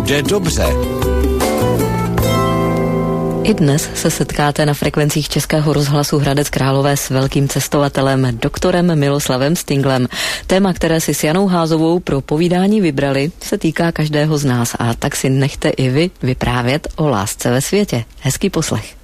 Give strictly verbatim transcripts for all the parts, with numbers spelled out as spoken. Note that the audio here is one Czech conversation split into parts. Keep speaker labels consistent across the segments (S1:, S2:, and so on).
S1: bude dobře.
S2: I dnes se setkáte na frekvencích Českého rozhlasu Hradec Králové s velkým cestovatelem, doktorem Miloslavem Stinglem. Téma, které si s Janou Házovou pro povídání vybrali, se týká každého z nás, a tak si nechte i vy vyprávět o lásce ve světě. Hezký poslech.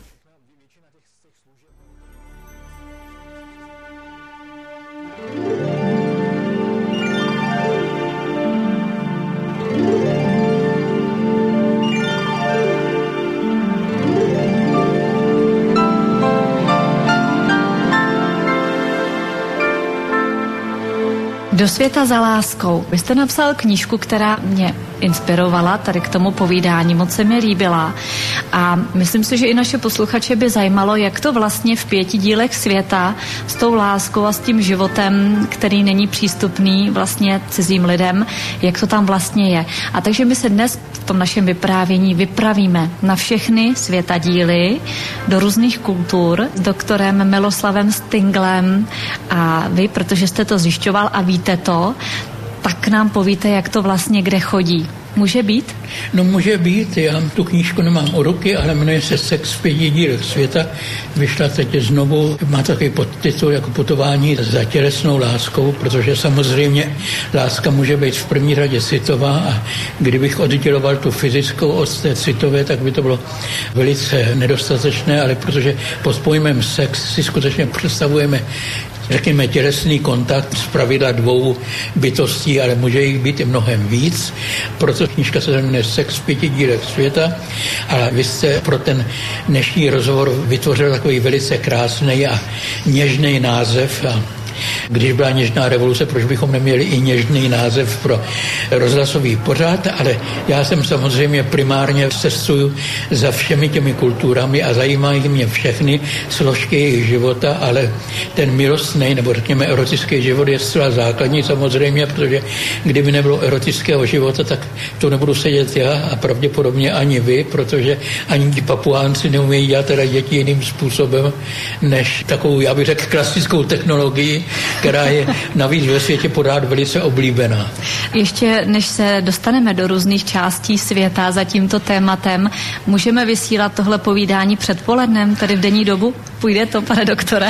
S3: Do světa za láskou. Vy jste napsal knížku, která mě inspirovala tady k tomu povídání, moc se mi líbila. A myslím si, že i naše posluchače by zajímalo, jak to vlastně v pěti dílech světa s tou láskou a s tím životem, který není přístupný vlastně cizím lidem, jak to tam vlastně je. A takže my se dnes v tom našem vyprávění vypravíme na všechny světadíly do různých kultur s doktorem Miloslavem Stinglem, a vy, protože jste to zjišťoval a víte to, tak nám povíte, jak to vlastně kde chodí. Může být?
S4: No může být, já tu knížku nemám u ruky, ale jmenuje se Sex v pěti dílech světa. Vyšla teď znovu, má takový podtitul jako putování za tělesnou láskou, protože samozřejmě láska může být v první řadě citová, a kdybych odděloval tu fyzickou od té citové, tak by to bylo velice nedostatečné, ale protože pod pojmem sex si skutečně představujeme, řekněme, tělesný kontakt z pravidla dvou bytostí, ale může jich být i mnohem víc. Proto knížka se jmenuje Sex v pěti dílech světa, a vy jste pro ten dnešní rozhovor vytvořil takový velice krásný a něžný název. A když byla něžná revoluce, proč bychom neměli i něžný název pro rozhlasový pořad, ale já jsem samozřejmě primárně cestuju za všemi těmi kulturami a zajímají mě všechny složky jejich života, ale ten milostný nebo řekněme erotický život je zcela základní samozřejmě, protože kdyby nebylo erotického života, tak to nebudu sedět já a pravděpodobně ani vy, protože ani ti Papuánci neumějí dělat teda děti jiným způsobem, než takovou, já bych řekl, klasickou technologii, která je navíc ve světě pořád velice oblíbená.
S3: Ještě než se dostaneme do různých částí světa za tímto tématem, můžeme vysílat tohle povídání předpolednem, tedy v denní dobu? Půjde to, pane doktore?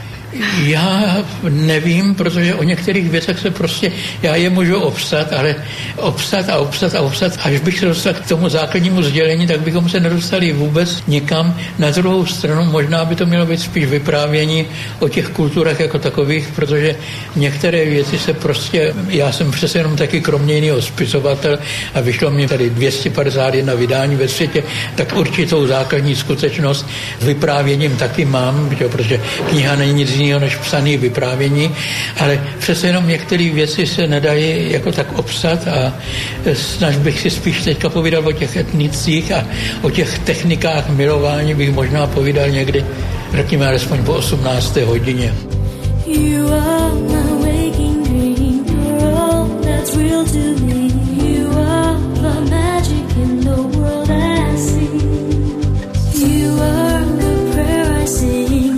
S4: Já nevím, protože o některých věcech se prostě, já je můžu obstat, ale obstat a obstat a obstat, až bych se dostal k tomu základnímu sdělení, tak bychom se nedostali vůbec nikam. Na druhou stranu možná by to mělo být spíš vyprávění o těch kulturách jako takových, protože některé věci se prostě, já jsem přece jenom taky kromě jiného spisovatel a vyšlo mě tady dvě stě padesát jedna vydání ve světě, tak určitou základní skutečnost s vyprávěním taky mám, protože kniha není nic jiného než psaný vyprávění, ale přece jenom některé věci se nedají jako tak obsat, a snaž bych si spíš teďka povídal o těch etnicích a o těch technikách milování bych možná povídal někdy, řekněme alespoň po osmnácté hodině. You are my waking dream, you're all that's real to me, you are the magic in the world I see, you are the prayer I sing.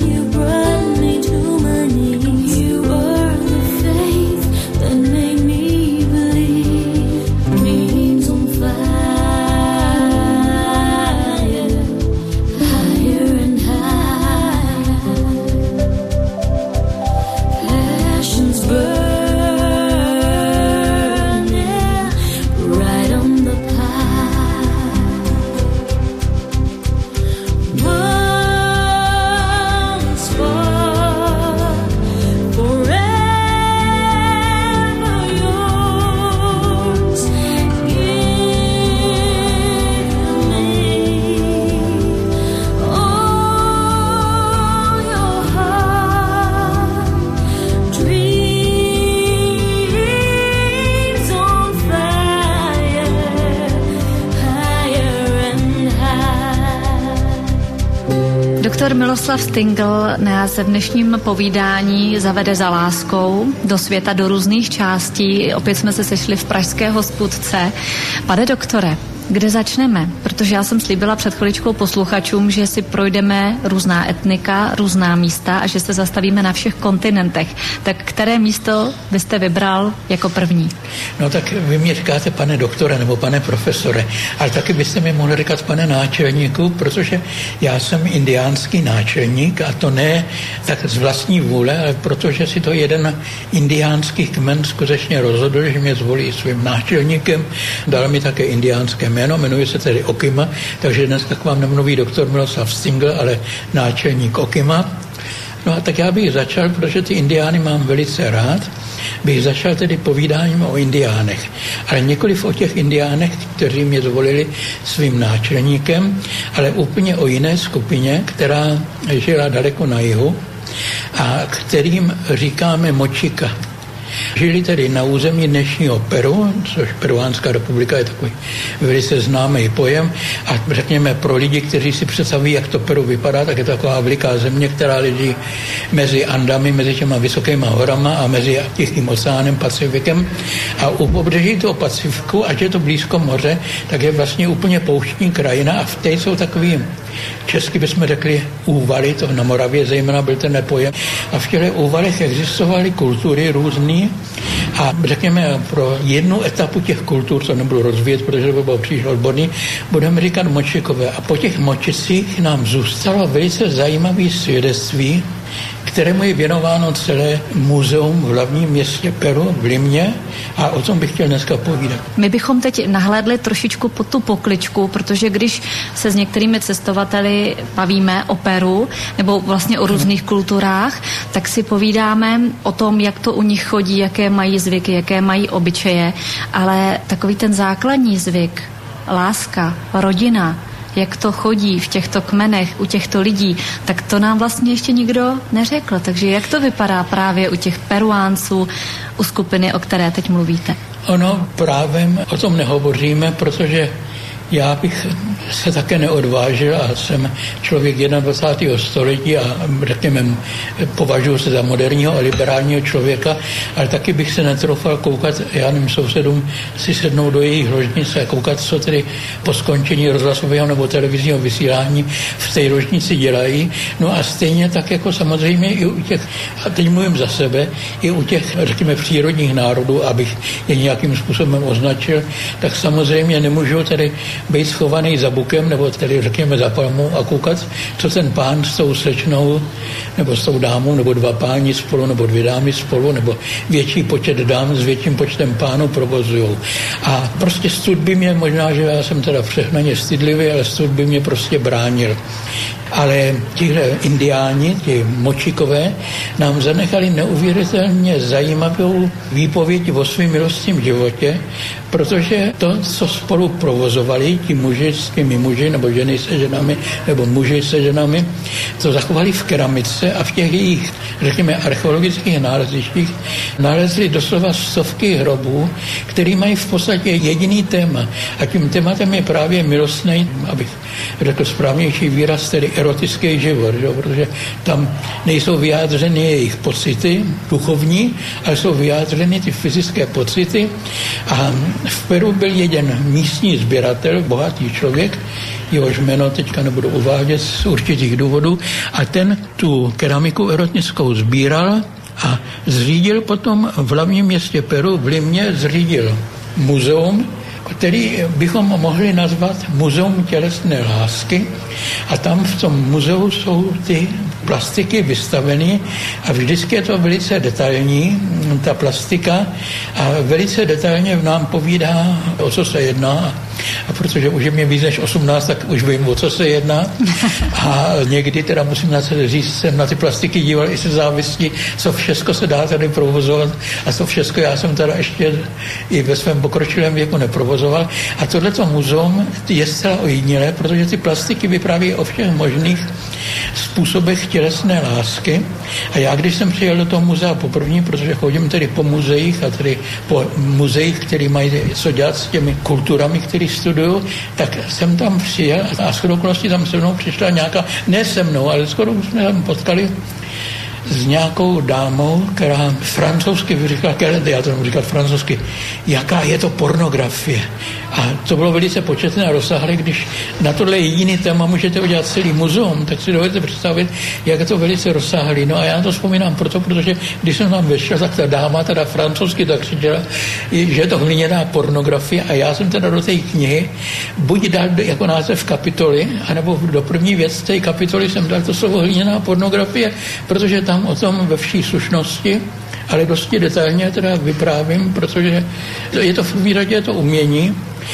S3: Doktor Miloslav Stingl nás v dnešním povídání zavede za láskou do světa, do různých částí. Opět jsme se sešli v pražské hospůdce. Pane doktore, Kde začneme? Protože já jsem slíbila před chviličkou posluchačům, že si projdeme různá etnika, různá místa a že se zastavíme na všech kontinentech. Tak které místo byste vybral jako první?
S4: No tak vy mě říkáte pane doktore nebo pane profesore, ale taky byste mi mohli říkat pane náčelníku, protože já jsem indiánský náčelník a to ne tak z vlastní vůle, ale protože si to jeden indiánský kmen skutečně rozhodl, že mě zvolí svým náčelníkem, dal mi také indiánské jméno, jmenuje se tedy Okima, takže dneska k vám nemluví doktor Miloslav Stingl, ale náčelník Okima. No a tak já bych začal, protože ty indiány mám velice rád, bych začal tedy povídáním o indiánech. Ale nikoliv o těch indiánech, kteří mě zvolili svým náčelníkem, ale úplně o jiné skupině, která žila daleko na jihu a kterým říkáme Močika. Žili tedy na území dnešního Peru, což Peruánská republika je takový velice známý pojem a řekněme pro lidi, kteří si představí, jak to Peru vypadá, tak je to taková veliká země, která leží mezi Andami, mezi těma vysokýma horama a mezi Tichým oceánem, Pacifikem a u pobřeží toho Pacifiku, ať je to blízko moře, tak je vlastně úplně pouštní krajina a v té jsou takový, česky bychom řekli úvaly, to na Moravě zejména byl ten pojem a v těchto úvalech existovaly kultury různý a řekněme pro jednu etapu těch kultur, to nebudu rozvíjet, protože to by bylo příliš odborný, budeme říkat Močikové. A po těch Močicích nám zůstalo velice zajímavé svědectví, kterému je věnováno celé muzeum v hlavním městě Peru, v Limě, a o tom bych chtěl dneska povídat.
S3: My bychom teď nahlédli trošičku pod tu pokličku, protože když se s některými cestovateli bavíme o Peru nebo vlastně o různých kulturách, tak si povídáme o tom, jak to u nich chodí, jaké mají zvyky, jaké mají obyčeje, ale takový ten základní zvyk, láska, rodina, jak to chodí v těchto kmenech, u těchto lidí, tak to nám vlastně ještě nikdo neřekl. Takže jak to vypadá právě u těch Peruánců, u skupiny, o které teď mluvíte?
S4: Ono právem o tom nehovoříme, protože já bych se také neodvážil a jsem člověk dvacátého prvního století a řekněme, považuji se za moderního a liberálního člověka, ale taky bych se netroufal koukat, já nevím, sousedům si sednout do jejich ložnice a koukat, co tedy po skončení rozhlasového nebo televizního vysílání v té ložnici dělají. No a stejně tak jako samozřejmě i u těch, a teď mluvím za sebe, i u těch, řekněme, přírodních národů, abych je nějakým způsobem označil, tak samozřejmě nemůžu tedy být schovaný za bukem, nebo tedy řekněme za palmou a koukat, co ten pán s tou slečnou, nebo s tou dámou, nebo dva páni spolu, nebo dvě dámy spolu, nebo větší počet dám s větším počtem pánů provozujou. A prostě stud by mě, možná, že já jsem teda přehnaně stydlivý, ale stud by mě prostě bránil. Ale tihle indiáni, ti Močikové, nám zanechali neuvěřitelně zajímavou výpověď o svém milostním životě, protože to, co spolu provozovali, ti muži s těmi muži, nebo ženy se ženami, nebo muži se ženami, to zachovali v keramice a v těch jejich, řekněme, archeologických nalezištích nalezli doslova stovky hrobů, které mají v podstatě jediný téma. A tím tématem je právě milostný, abych řekl správnější výraz, tedy erotický život, že? Protože tam nejsou vyjádřeny jejich pocity duchovní, ale jsou vyjádřeny ty fyzické pocity. A v Peru byl jeden místní sběratel, bohatý člověk, jehož jméno teďka nebudu uvádět z určitých důvodů, a ten tu keramiku erotickou sbíral a zřídil potom v hlavním městě Peru, v Limě, zřídil muzeum, který bychom mohli nazvat Muzeum tělesné lásky, a tam v tom muzeu jsou ty plastiky vystaveny a vždycky je to velice detailní, ta plastika, a velice detailně nám povídá, o co se jedná. A protože už je mě víc než osmnáct, tak už vím, o co se jedná. A někdy teda musím na to říct, jsem na ty plastiky díval i se závistí, co všechno se dá tady provozovat a co všechno já jsem teda ještě i ve svém pokročilém věku neprovozoval. A tohleto muzeum je zcela ojedinělé, protože ty plastiky vypráví o všech možných způsobech tělesné lásky. A já, když jsem přijel do toho muzea poprvé, protože chodím tedy po muzeích a tedy po muzeích, které mají co dělat s těmi kulturami, které studuju, tak jsem tam přijel a shodou okolností tam se mnou přišla nějaká, ne se mnou, ale skoro jsme tam potkali s nějakou dámou, která francouzsky vyříkala, já to můžu říkat francouzsky, jaká je to pornografie. A to bylo velice početné a rozsáhlé, když na tohle jediný téma můžete udělat celý muzeum, tak si dovedete představit, jak je to velice rozsáhlé. No a já to vzpomínám proto, protože když jsem tam vešel, tak ta dáma teda francouzsky tak křičela, že je to hliněná pornografie a já jsem teda do té knihy buď dal jako název kapitoly, anebo do první věc té kapitoly jsem dal to slovo hliněná pornografie, protože tam o tom ve vší slušnosti, ale dosti detailně teda vyprávím, protože je to v první řadě je to umění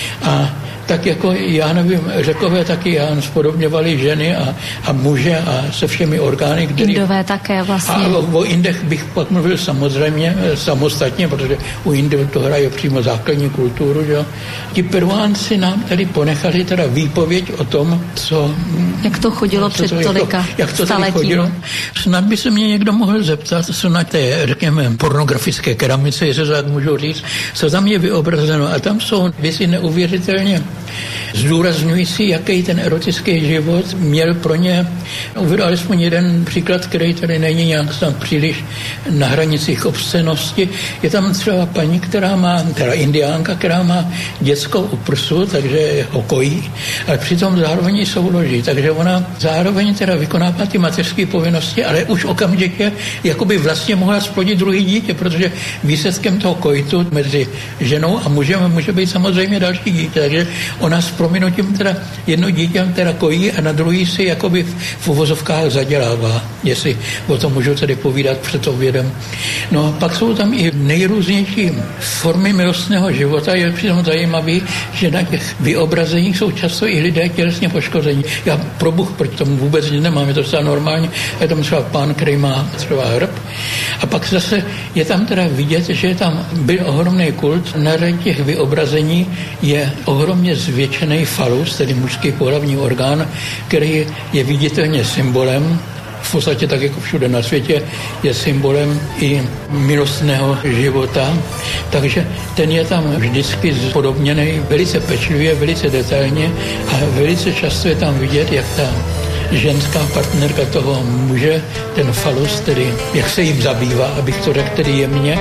S4: a tak jako já nevím, Řekové taky já spodobňovali ženy a, a muže a se všemi orgány. Který...
S3: Indové také vlastně.
S4: A o, o Indech bych pak mluvil samozřejmě, samostatně, protože u Indů to hraje přímo základní kulturu. Že? Ti Peruánci nám tady ponechali teda výpověď o tom, co...
S3: Jak to chodilo před
S4: to,
S3: tolika
S4: jak to, jak to
S3: staletími.
S4: Chodilo. Snad by se mě někdo mohl zeptat, co na té, řekněme, pornografické keramice, jestli to tak můžu říct, co tam je vyobrazeno. A tam jsou věci neuvěřitelně zdůrazňující, jaký ten erotický život měl pro ně. Uvedu alespoň jeden příklad, který tady není nějak tam příliš na hranicích obscenosti. Je tam třeba paní, která má, teda indiánka, která má dětskou u prsu, takže ho kojí, ale přitom zároveň ji souloží. Takže ona zároveň teda vykonává ty mateřské povinnosti, ale už okamžitě jakoby vlastně mohla splodit druhý dítě, protože výsledkem toho kojitu mezi ženou a mužem může být samozřejmě další dítě. Takže ona s prominutím teda jedno dítě teda kojí a na druhý si jakoby v uvozovkách zadělává, jestli o tom můžu tedy povídat před obědem. No a pak jsou tam i nejrůznější formy milostného života. Je přitom zajímavý, že na těch vyobrazeních jsou často i lidé tělesně poškození. Já pro Bůh proti tomu vůbec nic nemám, je to třeba normálně. Je tam třeba pán, který má třeba hrb. A pak zase je tam teda vidět, že tam byl ohromný kult. Na těch vyobrazení je ohromně zvětšený falus, tedy mužský pohlavní orgán, který je viditelně symbolem, v podstatě tak jako všude na světě, je symbolem i milostného života. Takže ten je tam vždycky spodobněný velice pečlivě, velice detailně a velice často je tam vidět, jak ta ženská partnerka toho muže, ten falus, tedy jak se jim zabývá, abych to řekl tedy jemně.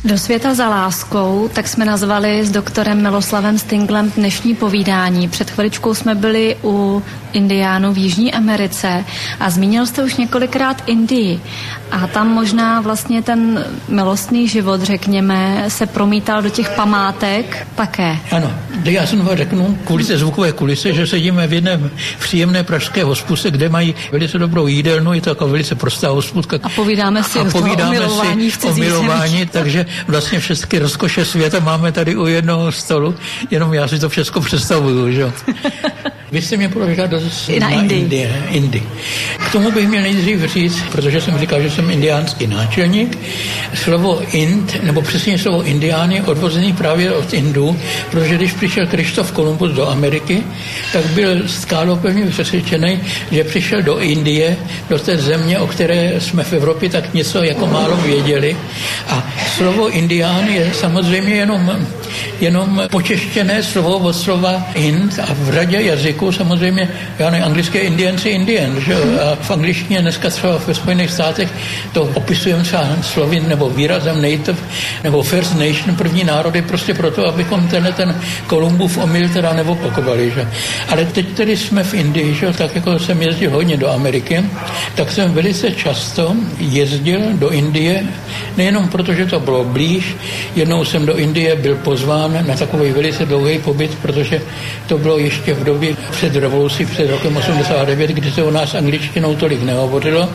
S3: Do světa za láskou, tak jsme nazvali s doktorem Miloslavem Stinglem dnešní povídání. Před chviličkou jsme byli u indiánů v Jižní Americe a zmínil jste už několikrát Indii. A tam možná vlastně ten milostný život, řekněme, se promítal do těch památek také.
S4: Ano, já jsem vám řeknu kvůli té zvukové kulise, že sedíme v jedné příjemné pražské hospuse, kde mají velice dobrou jídelnu, je to jako velice prostá hospůdka.
S3: A povídáme si
S4: a
S3: o
S4: povídáme
S3: milování
S4: si o milování, takže vlastně všechny rozkoše světa máme tady u jednoho stolu, jenom já si to všechno představuju, že jo. Vy jste mě položila do
S3: na Indii.
S4: Indii. K tomu bych měl nejdřív říct, protože jsem říkal, že jsem indiánský náčelník. Slovo Ind, nebo přesně slovo Indián je odvozený právě od Indů, protože když přišel Krištof Kolumbus do Ameriky, tak byl skálopevně přesvědčený, že přišel do Indie, do té země, o které jsme v Evropě tak něco jako málo věděli. A slovo Indián je samozřejmě jenom, jenom počeštěné slovo od slova Ind a v řadě jazyků samozřejmě, já ne, anglické Indians je Indian, že? A v angličtině dneska třeba ve Spojených státech to opisujeme třeba slovy nebo výrazem native nebo First Nation, první národy, prostě proto, abychom tenhle ten Kolumbův omyl teda neopakovali, že? Ale teď tedy jsme v Indii, že? Tak jako jsem jezdil hodně do Ameriky, tak jsem velice často jezdil do Indie, nejenom proto, že to bylo blíž, jednou jsem do Indie byl pozván na takový velice dlouhý pobyt, protože to bylo ještě v době před revolucí, před rokem osmdesát devět, kdy se o nás angličtinou tolik nehovořilo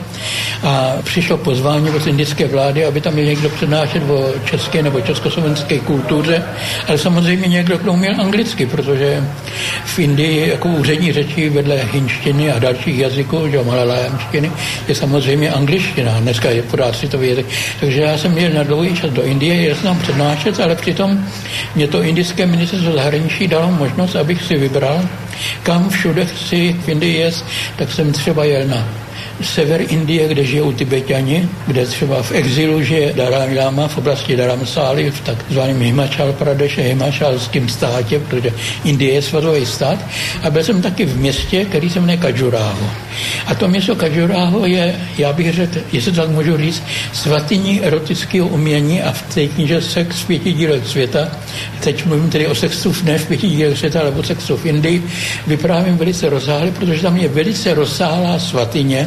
S4: a přišlo pozvání od indické vlády, aby tam měl někdo přednášet o české nebo československé kultuře, ale samozřejmě někdo, kdo uměl anglicky, protože v Indii jako úřední řeči vedle hinštiny a dalších jazyků, že malalájamštiny, je samozřejmě angličtina, dneska je pořád světový jazyk. Takže já jsem měl na dlouhý čas do Indie, jel jsem tam přednášet, ale přitom mě to indické ministerstvo zahraničí dalo možnost, abych si vybral, kam všude chci v Indii jet, tak jsem třeba jel na sever Indie, kde žijou Tibetani, kde třeba v exilu žije Dalai Lama v oblasti Dharamsály, v takzvaném Himachal Pradeše, Himachalském státě, protože Indie je svazový stát. A byl jsem taky v městě, který se jmenuje Khajuraho. A to město Khajuraho je, já bych řekl, jestli tak můžu říct, svatyní erotického umění a v té knize Sex v pěti dílech světa, teď mluvím tedy o sexu ne v pěti dílech světa, ale o sexu v Indii, vyprávím velice rozsáhle, protože tam je velice rozsáhlá svatyně,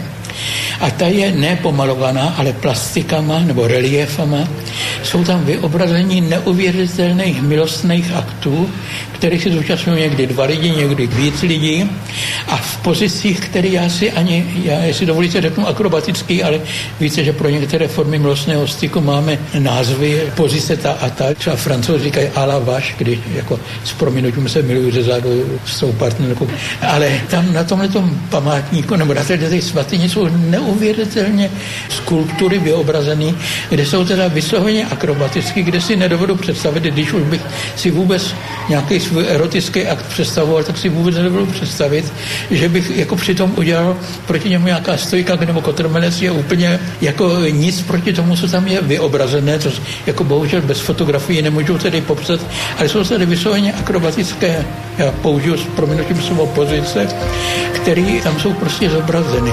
S4: a ta je nepomalovaná, ale plastikama nebo reliefama. Jsou tam vyobrazení neuvěřitelných milostných aktů, kterých se zúčastňují někdy dva lidi, někdy víc lidí a v pozicích, které já si ani, já jestli dovolíte řeknu akrobatický, ale více, že pro některé formy milostného styku máme názvy, pozice ta a ta. Třeba Francouzi říkají à la vache, kdy jako s prominutím se milují ze zádu s tou partnerkou. Ale tam na tomhletom památníku nebo na této svatyni jsou neuvěřitelně skulptury vyobrazený, kde jsou teda vysloveně akrobatický, kde si nedovedu představit, když už bych si vůbec nějaký svůj erotický akt představoval, tak si vůbec nedovedu představit, že bych jako přitom udělal proti němu nějaká stojka nebo kotrmelec je úplně jako nic proti tomu, co tam je vyobrazené, to jako bohužel bez fotografií nemůžu tedy popsat, ale jsou tady vysloveně akrobatické, já použiju s prominutím slovo pozice, které tam jsou prostě zobrazeny.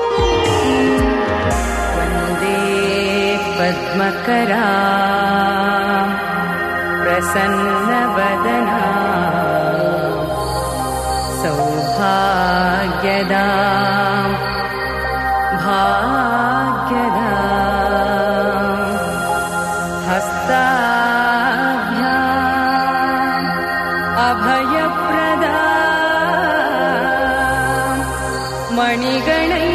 S1: पद्मकरा प्रसन्नवदना सौभाग्यदा भाग्यदा हस्ताभ्याम् अभयप्रदा मणिगणै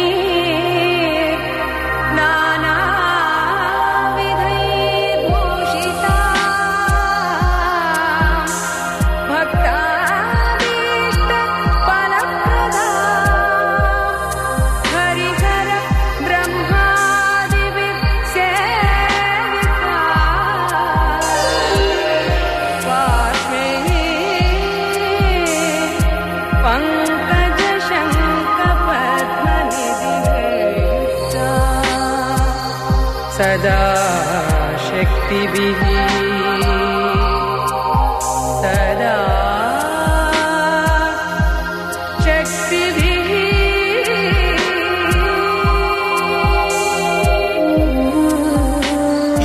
S1: सदा शक्तिभिः सदा शक्तिभिः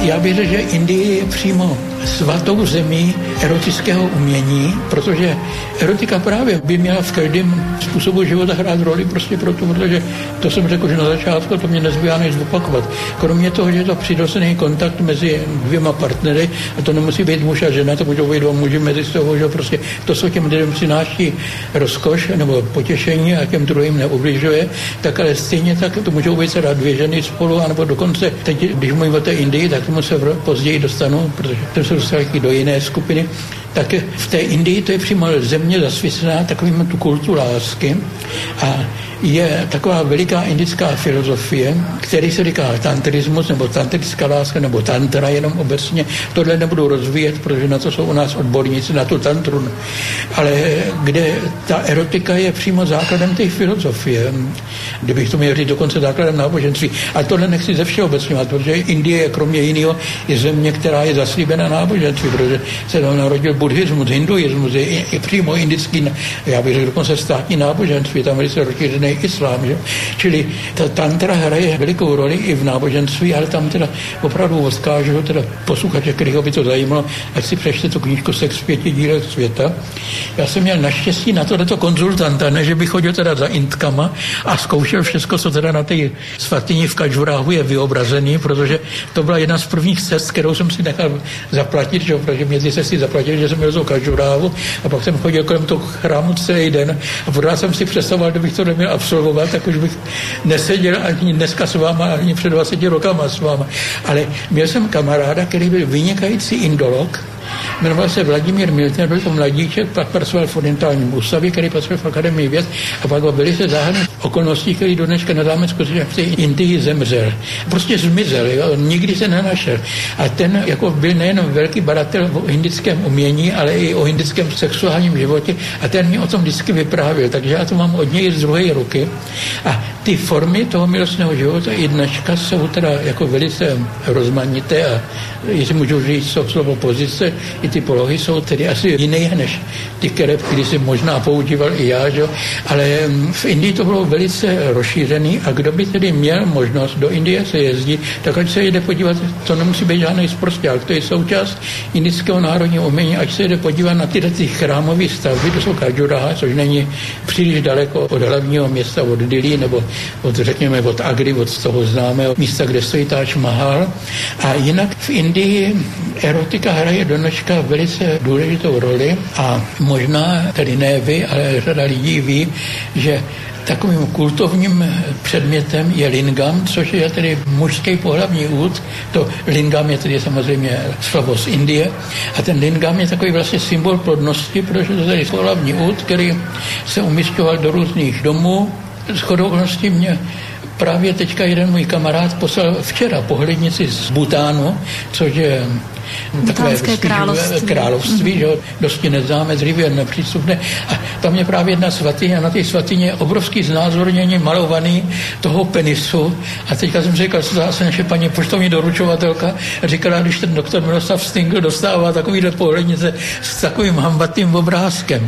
S4: Já bych řekl, že Indie je přímo svatou zemí erotického umění, protože erotika právě by měla v každém způsobu života hrát roli prostě proto, protože to jsem řekl, že na začátku to mě nezbývá než opakovat. Kromě toho, že je to přirozený kontakt mezi dvěma partnery, a to nemusí být muž a žena, to můžou být dva muži mezi sebou, že prostě to, co těm lidem přináší rozkoš nebo potěšení a těm druhým neubližuje, tak ale stejně tak to můžou být teda dvě ženy spolu, anebo dokonce teď, když mluvím o té Indii, tak tomu se později dostanu, protože to se dostali do jiné skupiny, tak v té Indii to je přímo země zasvěcená takovým tu kultu lásky a je taková veliká indická filozofie, který se říká tantrismus nebo tantrická láska nebo tantra jenom obecně. Tohle nebudu rozvíjet, protože na to jsou u nás odborníci, na tu tantru. Ale kde ta erotika je přímo základem té filozofie. Kdybych to měl říct dokonce základem náboženství. A tohle nechci ze všeobecňovat, protože Indie je kromě jiného je země, která je zaslíbena náboženství, protože se tam narodil buddhismus, hinduismus, je, je přímo indický, já bych řekl dokonce státní náboženství, tam velice rozšířený islám, že? Čili ta tantra hraje velikou roli i v náboženství, ale tam teda opravdu odkážu teda posluchače, kterého by to zajímalo, ať si přečte tu knížku Sex v pěti dílech světa. Já jsem měl naštěstí na tohleto konzultanta, ne, že bych chodil teda za intkama a zkoušel všechno, co teda na té svatyni v Kadžuráhu je vyobrazený, protože to byla jedna z prvních cest, kterou jsem si nechal zaplatit, že? Protože mě ty cesty zaplatili, že jsem měl do Kadžuráhu a pak jsem chodil kolem toho chrámu celý den a pořád jsem si představoval, kdybych to neměl absolvovat, tak už bych neseděl ani dneska s váma, ani před dvaceti rokama s váma. Ale měl jsem kamaráda, který byl vynikající indolog, jmenoval se Vladimír Milton, byl to mladíček, pak pracoval v orientálním ústavě, který pracoval v Akademii věd a pak byli se záhadné okolností, který do dneška nedáme skutečně v té Indii zemřel. Prostě zmizel, jo? Nikdy se nenašel. A ten jako byl nejen velký badatel o indickém umění, ale i o indickém sexuálním životě a ten mi o tom vždycky vyprávěl, takže já to mám od něj z druhé ruky. A ty formy toho milostného života i dneška jsou teda jako velice rozmanité a jestli můžu říct slovo pozice, i ty polohy jsou tedy asi jiné než ty, které když jsem možná používal i já, že? Ale v Indii to bylo velice rozšířený a kdo by tedy měl možnost do Indie se jezdit, tak ať se jde podívat, to nemusí být žádný sprosťák, to je součást indického národního umění, ať se jde podívat na tyhle ty chrámové stavby, to jsou Kadžuráha, což není příliš daleko od hlavního města, od Dillí nebo od, řekněme, od Agry, od toho známého místa, kde stojí Taj Mahal. A jinak v Indii erotika hraje do dneška velice důležitou roli a možná, tedy ne vy, ale řada lidí ví, že takovým kultovním předmětem je lingam, což je tedy mužský pohlavní úd. To lingam je tedy samozřejmě slovo z Indie. A ten lingam je takový vlastně symbol plodnosti, protože to je pohlavní úd, který se umisťoval do různých domů. Shodou okolností mě právě teďka jeden můj kamarád poslal včera pohlednici z Bhutánu, což je takové
S3: království,
S4: království mm. že dosti neznámé, dříve nepřístupné. A tam je právě jedna svatyně a na té svatyně je obrovský znázornění malovaný toho penisu. A teďka jsem říkal, co zase naše paní poštovní doručovatelka říkala, když ten doktor Miroslav Stingl dostává takovýhle pohlednice s takovým hambatým obrázkem.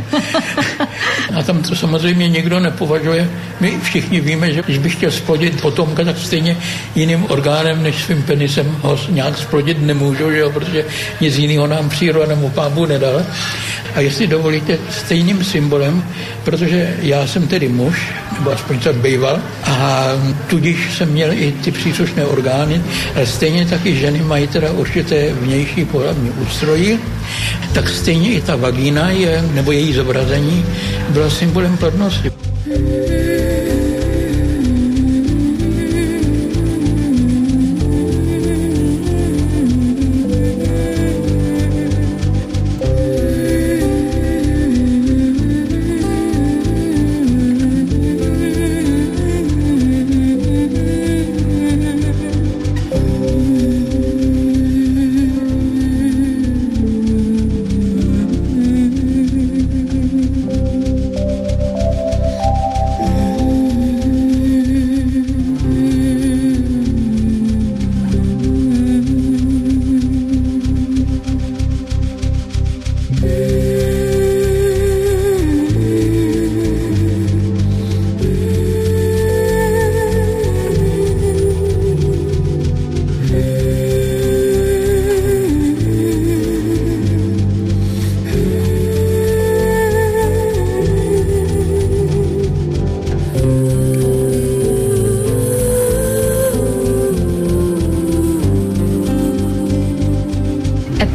S4: A tam to samozřejmě nikdo nepovažuje. My všichni víme, že když bych chtěl splodit potomka, tak stejně jiným orgánem než svým penisem ho nějak splodit nemůžu, že jo, protože nic jiného nám příroda nebo Pán Bůh nedal. A jestli dovolíte, stejným symbolem, protože já jsem tedy muž, nebo aspoň jsem býval, a tudíž jsem měl i ty příslušné orgány, ale stejně taky ženy mají teda určité vnější pohlavní ústrojí, tak stejně i ta vagína je, nebo její zobrazení byla symbolem plodnosti.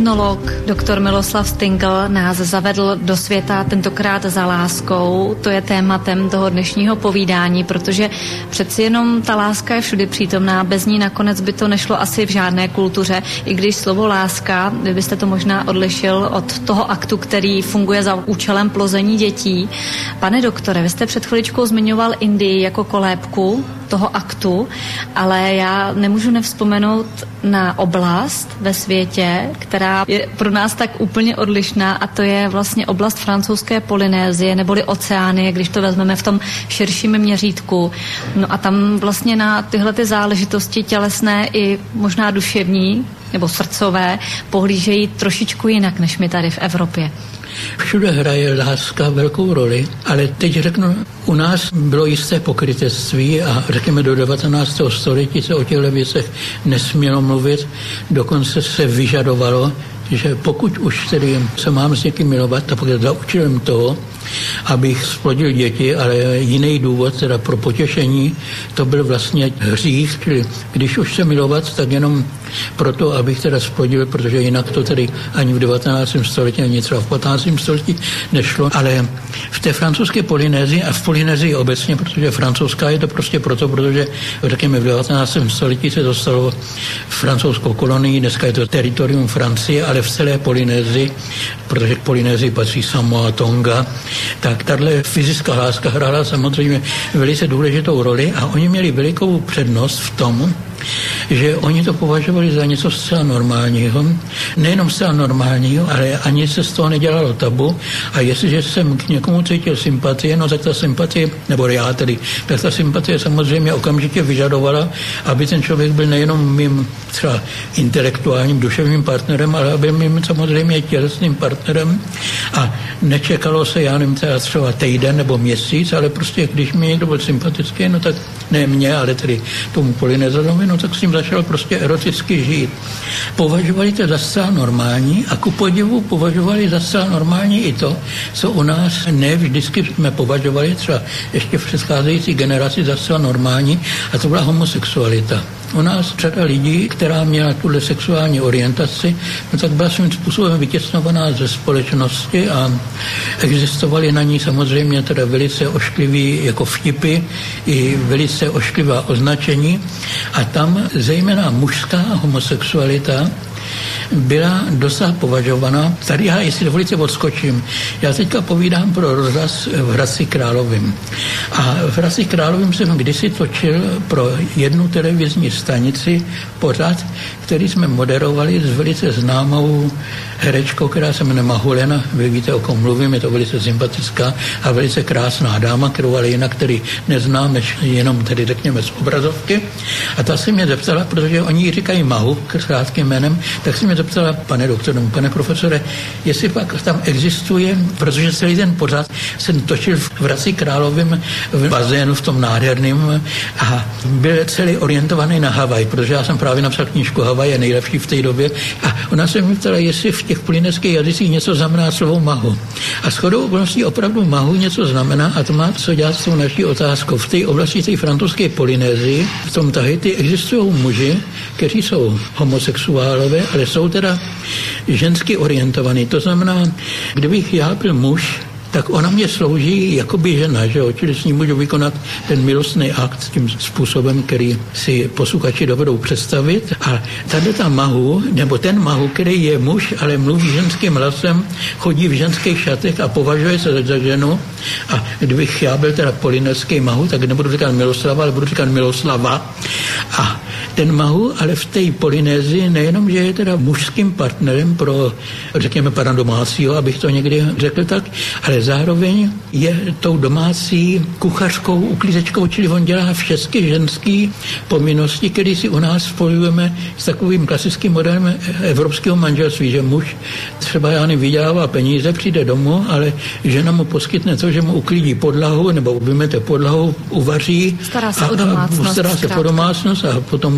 S3: Etnolog doktor Miloslav Stingl nás zavedl do světa tentokrát za láskou. To je tématem toho dnešního povídání, protože přeci jenom ta láska je všudy přítomná, bez ní nakonec by to nešlo asi v žádné kultuře, i když slovo láska, vy byste to možná odlišil od toho aktu, který funguje za účelem plození dětí. Pane doktore, vy jste před chviličkou zmiňoval Indii jako kolébku toho aktu, ale já nemůžu nevzpomenout na oblast ve světě, která je pro nás tak úplně odlišná, a to je vlastně oblast francouzské Polynésie neboli Oceánie, když to vezmeme v tom širším měřítku. No a tam vlastně na tyhle ty záležitosti tělesné i možná duševní nebo srdcové pohlížejí trošičku jinak než my tady v Evropě.
S4: Všude hraje láska velkou roli, ale teď řeknu, u nás bylo jisté pokrytectví a řekněme do devatenáctého století se o těchto věcech nesmělo mluvit, dokonce se vyžadovalo, že pokud už tedy se mám s někým milovat, tak za účelem toho, abych splodil děti, ale jiný důvod, teda pro potěšení, to byl vlastně hřích, čili když už se milovat, tak jenom proto, abych teda splodil, protože jinak to tedy ani v devatenáctém století, ani třeba v patnáctém století nešlo, ale v té francouzské Polynézii a v Polynézii obecně, protože francouzská je to prostě proto, protože řekněme v devatenáctém století se to stalo francouzskou kolonií, dneska je to teritorium Francie, ale v celé Polynézii, protože k Polynézii patří Samoa, Tonga, tak tahle fyzická láska hrála samozřejmě velice důležitou roli a oni měli velikou přednost v tom, že oni to považovali za něco zcela normálního. Nejenom zcela normálního, ale ani se z toho nedělalo tabu. A jestliže jsem k někomu cítil sympatie, no tak ta sympatie, nebo já tedy, tak ta sympatie samozřejmě okamžitě vyžadovala, aby ten člověk byl nejenom mým třeba intelektuálním duševním partnerem, ale aby mým samozřejmě tělesným partnerem. A nečekalo se, já nevím, třeba týden nebo měsíc, ale prostě když mi někdo byl sympatický, no tak ne mě, ale tedy tomu Polynézanovi, no tak s ním začal prostě eroticky žít. Považovali to za zcela normální a ku podivu považovali za zcela normální i to, co u nás ne vždycky jsme považovali třeba ještě v předcházející generaci za zcela normální, a to byla homosexualita. U nás řada lidí, která měla tuhle sexuální orientaci, no tak byla svým způsobem vytěsňovaná ze společnosti a existovaly na ní samozřejmě teda velice ošklivý jako vtipy i velice ošklivá označení a tam zejména mužská homosexualita byla dosa považovaná. Tady já, jestli dovolíte, odskočím. Já teďka povídám pro rozhlas v Hradci Královém. A v Hradci Královém jsem kdysi točil pro jednu televizní stanici pořad, který jsme moderovali s velice známou herečkou, která se jmenuje Mahulena. Vy víte, o kom mluvím, je to velice sympatická a velice krásná dáma, kterou ale jinak který neznáme, jenom tedy řekněme z obrazovky. A ta se mě zeptala, protože oni ji říkají Mahu, krátkým jménem, tak si mě zeptala, pane doktore, pane profesore, jestli pak tam existuje, protože celý ten pořad jsem točil v Hradci Královém v bazénu v tom nádherném a byl celý orientovaný na Havaj, protože já jsem právě napsal knížku Havaj je nejlepší v té době a ona se mi ptala, jestli v těch polynézských jazycích něco znamená slovo Mahu. A shodou okolností opravdu Mahu něco znamená a to má co dělat s tou naší otázkou. V té oblasti té francouzské Polynézii, v tom Tahiti existují muži, kteří jsou homosexuálové, ale jsou teda žensky orientovaný. To znamená, kdybych já byl muž, tak ona mě slouží jakoby žena, že jo? Čili s ní můžu vykonat ten milostný akt tím způsobem, který si posluchači dovedou představit. A tady ta Mahu, nebo ten Mahu, který je muž, ale mluví ženským hlasem, chodí v ženských šatech a považuje se za ženu. A kdybych já byl teda polynézský Mahu, tak nebudu říkat Miloslava, ale budu říkat Miloslava. A ten Mahu, ale v té Polynézii nejenom, že je teda mužským partnerem pro, řekněme, pana domácího, abych to někdy řekl tak, ale zároveň je tou domácí kuchařkou, uklízečkou, čili on dělá všechny ženské povinnosti, které si u nás spojujeme s takovým klasickým modelem evropského manželství, že muž třeba já nevydělává peníze, přijde domů, ale žena mu poskytne to, že mu uklidí podlahu nebo vymete podlahu, uvaří
S3: stará se
S4: a,
S3: o domácnost,
S4: a stará se po domácnost a potom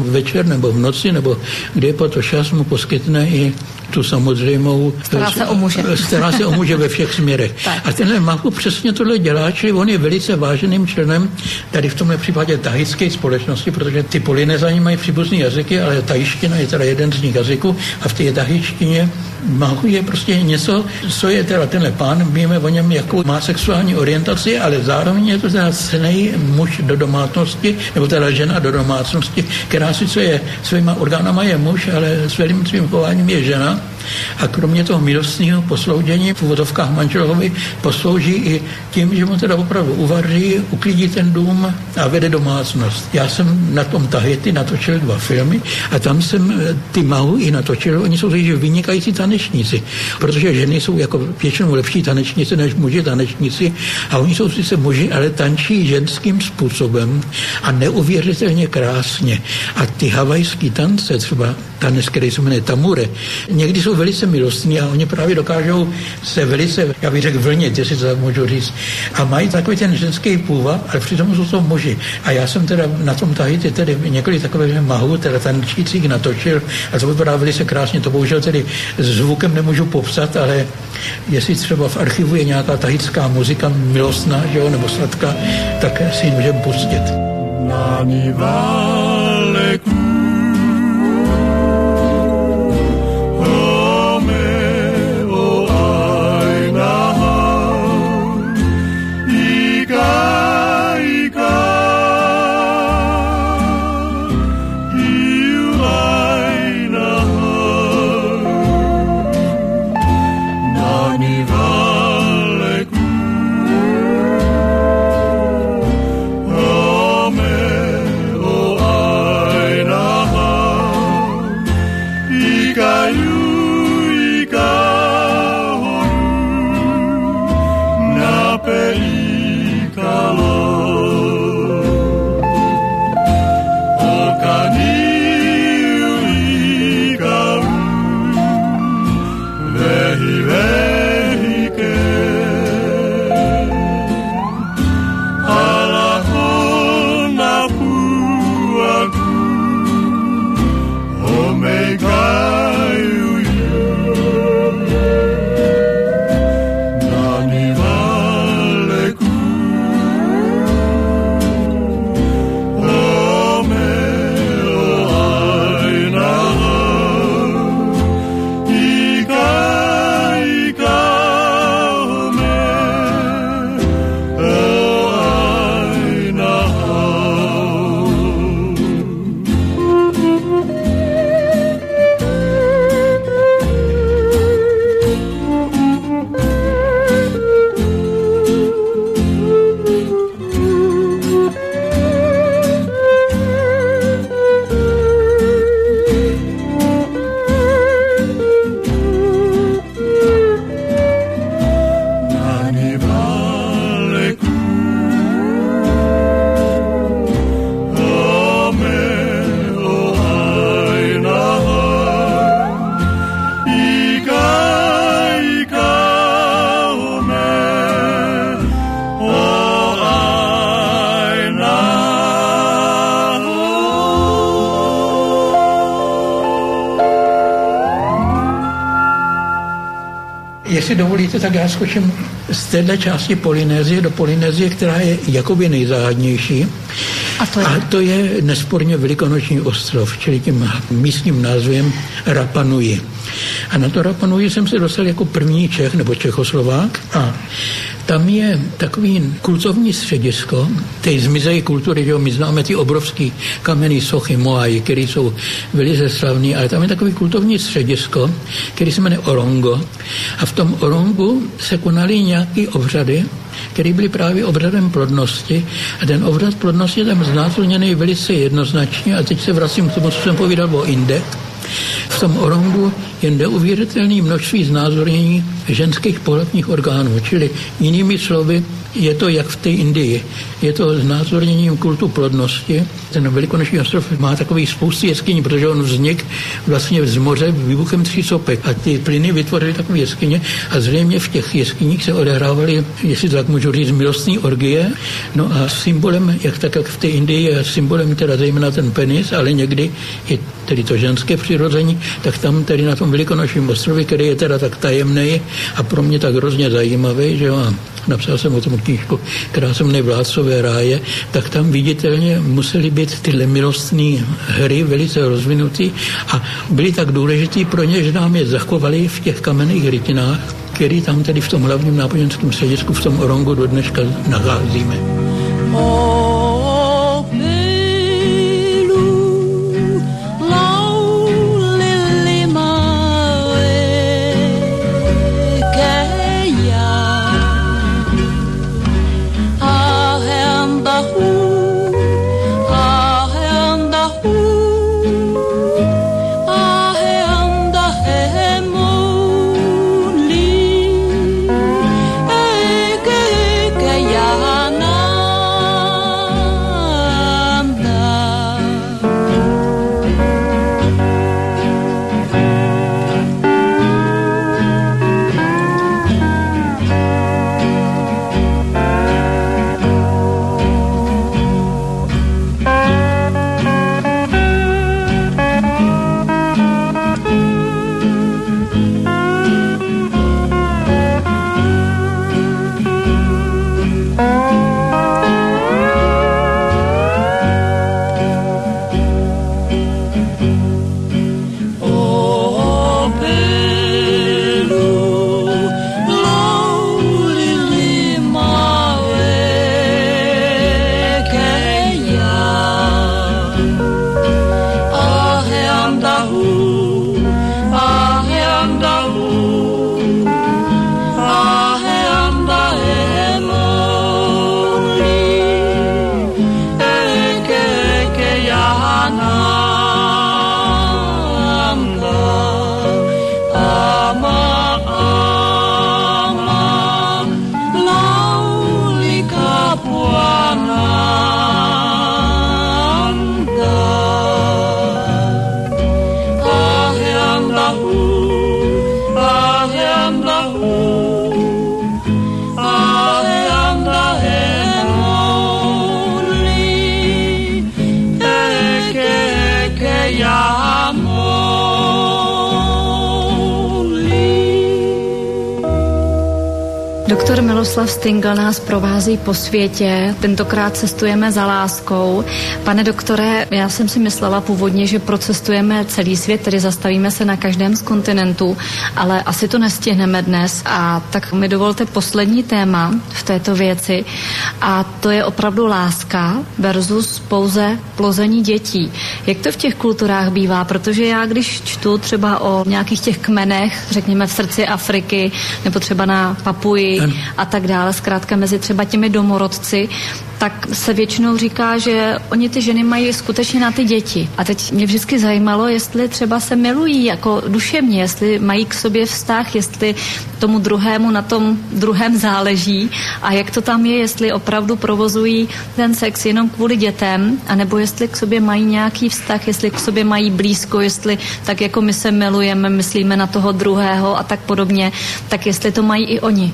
S4: večer nebo v noci, nebo kde po to čas mu poskytne i tu samozřejmou...
S3: Stará se o muže.
S4: Stará se o muže ve všech směrech. A tenhle Mahu přesně tohle dělá, čili on je velice váženým členem tady v tomhle případě tahitské společnosti, protože ty Polynezani mají příbuzný jazyky, ale tahitština je teda jeden z nich jazyků a v té tahitštině Mahu je prostě něco, co je teda tenhle pán, víme o něm, jakou má sexuální orientaci, ale zároveň je to teda cenej muž do domácnosti, nebo teda žena do domácnosti, která sice je svýma orgánama je muž, ale svým svým chováním je žena. A kromě toho milostného posloužení v úvodovkách manželovi poslouží i tím, že mu teda opravdu uvaří, uklidí ten dům a vede domácnost. Já jsem na tom Tahiti natočil dva filmy a tam jsem ty Mahu i natočil. Oni jsou takže vynikající tanečníci, protože ženy jsou jako většinou lepší tanečníci než muži tanečníci a oni jsou sice muži, ale tančí ženským způsobem a neuvěřitelně krásně. A ty havajský tance, třeba tanec, který se jmenuje Tamure, někdy jsou velice milostní a oni právě dokážou se velice, já bych řekl, vlnit, jestli to můžu říct. A mají takový ten ženský půvab, ale přitom jsou to muži. A já jsem teda na tom Tahiti tedy několik takových Mahu, teda tančících natočil a to vypadá velice krásně. To bohužel tedy zvukem nemůžu popsat, ale jestli třeba v archivu je nějaká tahitská muzika milostná, že jo, nebo sladká, tak si ji můžeme pustit. Nani valeku Jestli dovolíte, tak já skočím z téhle části Polynézie do Polynézie, která je jakoby nejzáhadnější.
S3: A to je?
S4: A to je nesporně Velikonoční ostrov, čili tím místním názvem Rapa Nui. A na to Rapa Nui jsem se dostal jako první Čech nebo Čechoslovák a tam je takový kultovní středisko té zmizelé kultury, že my známe ty obrovský kamenný sochy Moai, které jsou velice slavné, ale tam je takový kultovní středisko, který se jmenuje Orongo. A v tom Orongu se konaly nějaké obřady, které byly právě obřadem plodnosti. A ten obřad plodnosti je tam znázorněný velice jednoznačně. A teď se vracím k tomu, co jsem povídal o Indech. V tom Orongu je neuvěřitelné množství znázornění ženských pohlavních orgánů, čili jinými slovy je to jak v té Indii. Je to znázorněním kultu plodnosti. Ten Velikonoční ostrov má takový spousty jeskyní, protože on vznik vlastně z moře výbuchem tří sopek. A ty plyny vytvořily takové jeskyně a zřejmě v těch jeskyních se odehrávaly, jestli tak můžu říct, milostní orgie. No a symbolem, jak tak jak v té Indii je symbolem teda zejména ten penis, ale někdy i tedy to ženské přirození, tak tam tedy na tom Velikonočním ostrově, který je teda tak tajemný a pro mě tak hrozně zajímavý, že jo, napsal jsem o tom knížku, která se jmenuje Vládcové ráje, tak tam viditelně musely být tyhle milostné hry velice rozvinutý a byly tak důležitý pro ně, že nám je zachovali v těch kamenných rytinách, který tam tedy v tom hlavním náboženském středisku v tom Orongu do dneška nacházíme.
S3: Doktor Miloslav Stingl nás provází po světě, tentokrát cestujeme za láskou. Pane doktore, já jsem si myslela původně, že procestujeme celý svět, tedy zastavíme se na každém z kontinentů, ale asi to nestihneme dnes a tak mi dovolte poslední téma v této věci a to je opravdu láska versus pouze plození dětí. Jak to v těch kulturách bývá, protože já když čtu třeba o nějakých těch kmenech, řekněme v srdci Afriky, nebo třeba na Papuji a tak dále, zkrátka mezi třeba těmi domorodci, tak se většinou říká, že oni ty ženy mají skutečně na ty děti. A teď mě vždycky zajímalo, jestli třeba se milují jako duševně, jestli mají k sobě vztah, jestli tomu druhému na tom druhém záleží a jak to tam je, jestli opravdu provozují ten sex jenom kvůli dětem, anebo jestli k sobě mají nějaký vztah, jestli k sobě mají blízko, jestli tak jako my se milujeme, myslíme na toho druhého a tak podobně, tak jestli to mají i oni.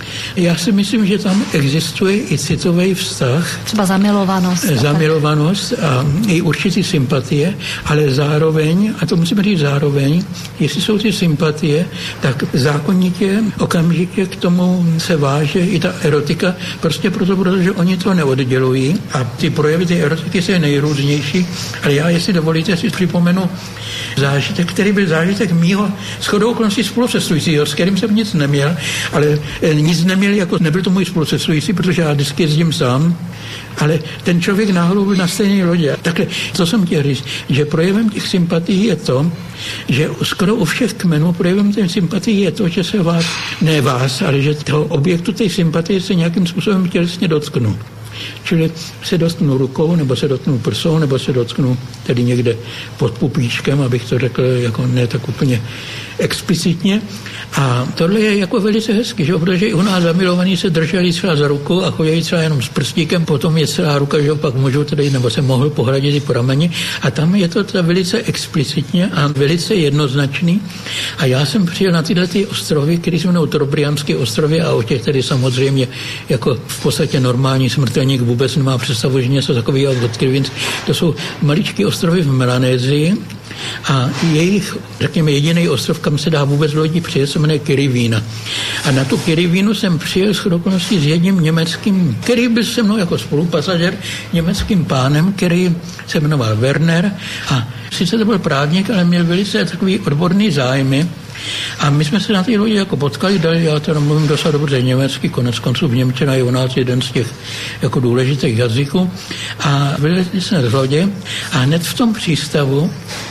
S4: Já si myslím, že tam existuje i citový vztah.
S3: Třeba zamilovanost.
S4: Zamilovanost a i určitý sympatie, ale zároveň, a to musíme říct zároveň, jestli jsou ty sympatie, tak zákonitě, okamžitě k tomu se váže i ta erotika, prostě proto, protože oni to neoddělují a ty projevy ty erotiky jsou nejrůznější, ale já, jestli dovolíte, si připomenu zážitek, který byl zážitek mýho shodou okolností spolucestujícího, s kterým jsem nic neměl, ale nic neměl, jako nebyl to můj spolucestující, protože já vždycky jezdím sám, ale ten člověk náhodou byl na stejné lodě. Takhle, co jsem chtěl říct, že projevem těch sympatií je to, že skoro u všech kmenů projevem těch sympatií je to, že se vás, ne vás, ale že toho objektu té sympatie se nějakým způsobem tělesně dotknu. čili se dotknu rukou, nebo se dotknu prsou, nebo se dotknu tedy někde pod pupíčkem, abych to řekl jako ne tak úplně explicitně. A tohle je jako velice hezky, že? Protože i u nás zamilovaní se drželi třeba za ruku a chodili třeba jenom s prstíkem, potom je celá ruka, že pak můžu tedy, nebo se mohl pohradit i po rameni. A tam je to teda velice explicitně a velice jednoznačný. A já jsem přijel na tyhle ty ostrovy, které se jmenují Trobriandské ostrovy a o těch tedy samozřejmě jako v podstatě normální smrtelník vůbec nemá představu, že něco takového odkryví. To jsou maličké ostrovy v Melanézii a jejich, řekněme, jediný ostrov, kam se dá vůbec lodí přijet, se jmenuje Kirivína. A na tu Kirivínu jsem přijel s okolností s jedním německým, který byl se mnou jako spolupasažer, německým pánem, který se jmenoval Werner a sice to byl právník, ale měl velice takový odborný zájmy. A my jsme se na té lodi jako potkali, dali, já teda mluvím dost dobře německy, konec konců v němčina je u nás jeden z těch jako důležitých jazyků. A vylezli jsme z lodě a hned v tom přístavu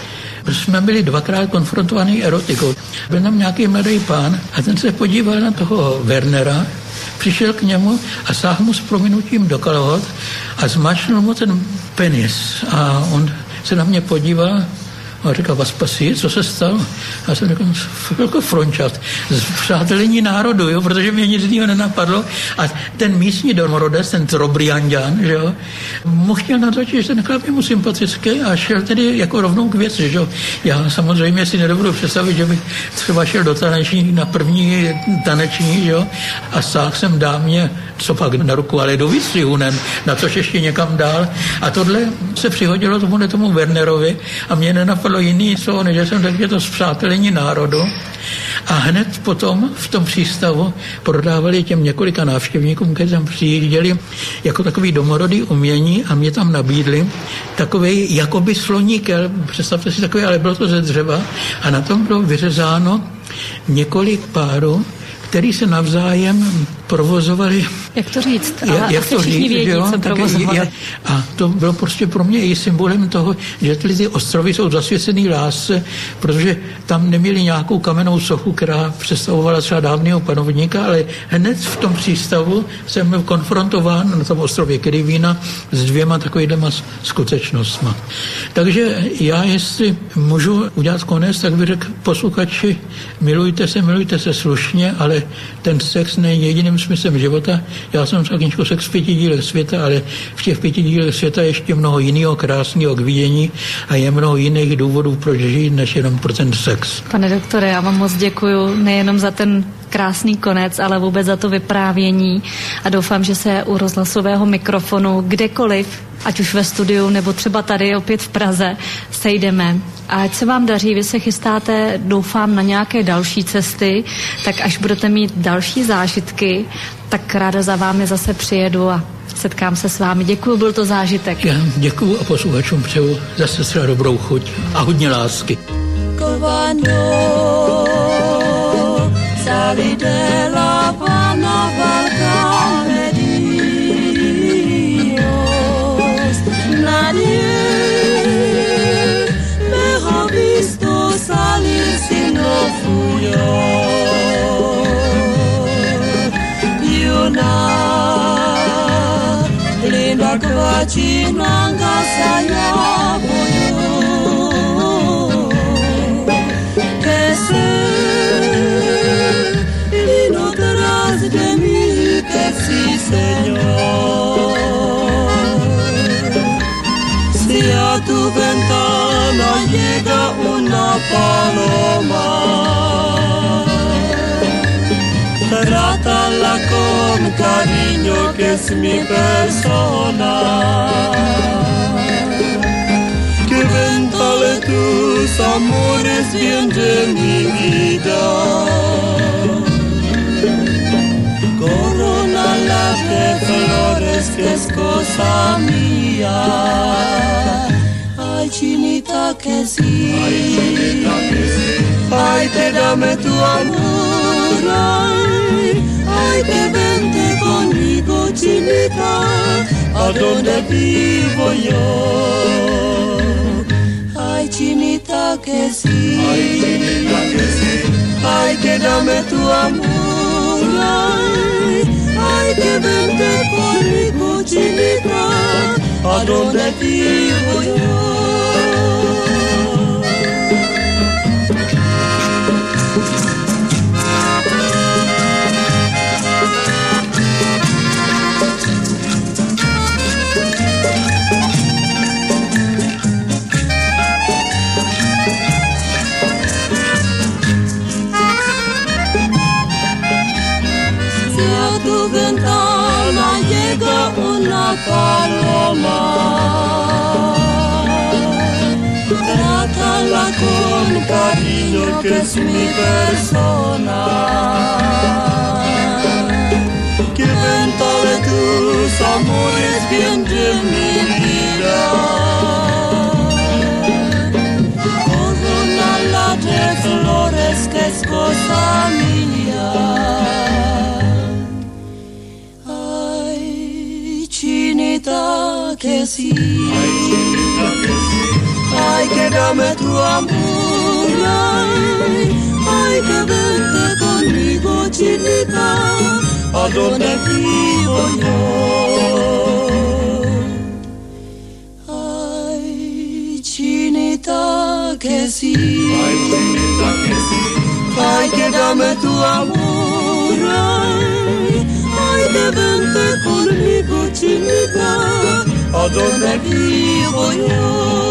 S4: jsme byli dvakrát konfrontovaní erotikou. Byl tam nějaký mladý pán a ten se podíval na toho Wernera, přišel k němu a sáhl mu s prominutím do kalhot a zmáčknul mu ten penis. A on se na mě podíval a říkal, vás pasí, co se stalo? A já jsem řekl, jako frončat, přátelení národu, jo, protože mě nic jiného nenapadlo. A ten místní domorodec, ten Trobrianďan, že jo, mu chtěl natočit, že ten chlap je mu sympatický a šel tedy jako rovnou k věci, že jo. Já samozřejmě si nedobudu představit, že bych třeba šel do taneční, na první taneční, že jo, a sáhl jsem dámě, co pak na ruku, ale do výstřihu, ne, na což ještě někam dál. A tohle se přihodilo tomu, tomu Wernerovi a mě nenapadlo jiný slovo, než jsem řekl, že to zpřátelení národu. A hned potom v tom přístavu prodávali těm několika návštěvníkům, kteří tam přijížděli jako takový domorodý umění a mě tam nabídli takovej jakoby sloník, představte si takový, ale bylo to ze dřeva a na tom bylo vyřezáno několik párů, který se navzájem provozovali.
S3: Jak to říct?
S2: A jak, jak to říct, vědí, jo?
S3: Co provozovali.
S2: Jak,
S4: a to bylo prostě pro mě i symbolem toho, že ty, ty ostrovy jsou zasvěcený lásce, protože tam neměli nějakou kamennou sochu, která představovala třeba dávného panovníka, ale hned v tom přístavu jsem byl konfrontován na tom ostrově Kirivína s dvěma takovýhlema skutečnostma. Takže já, jestli můžu udělat konec, tak bych řekl, posluchači, milujte se, milujte se slušně, ale ten sex není jediným smyslem života. Já jsem třeba knížku Sex v pěti dílech světa, ale v těch pěti dílech světa je ještě mnoho jiného krásného k vidění a je mnoho jiných důvodů, proč žít, než jenom pro ten sex.
S3: Pane doktore, já vám moc děkuju nejenom za ten krásný konec, ale vůbec za to vyprávění a doufám, že se u rozhlasového mikrofonu kdekoliv, ať už ve studiu nebo třeba tady opět v Praze, sejdeme. A ať se vám daří, vy se chystáte, doufám, na nějaké další cesty, tak až budete mít další zážitky, tak ráda za vámi zase přijedu a setkám se s vámi. Děkuju, byl to zážitek.
S4: Já děkuju a posluchačům přeju zase třeba dobrou chuť a hodně lásky.
S5: Salidela pana Balkan Dios nadie me ha visto salir sin lo suyo y una linda cochina saya que se de mí que sí, Señor. Si a tu ventana llega una paloma, trátala con cariño que es mi persona. Que ventale tus amores bien de mi vida. Corona las de flores que es cosa mía. Ay, chinita que sí. Ay, chinita que sí. Ay, te dame tu amor. Ay, ay, te vente conmigo, chinita. A donde vivo yo. Ay, chinita que sí. Ay, chinita que sí. Ay, que dame tu amor. Ay, ay, ay que vente conmigo, chinita, a donde vivo yo. Una paloma, trátala con cariño que es mi persona. Que ventale tus amores bien de mi vida. Corona de flores que es cosa mía. Chinita que sí, ay chinita que sí, ay que dame tu amor, ay, ay que vente conmigo chinita, a donde vivo yo. Ay chinita que sí, ay chinita que sí, ay que dame tu amor, ay, ay que vente conmigo chinita, a donde vivo yo.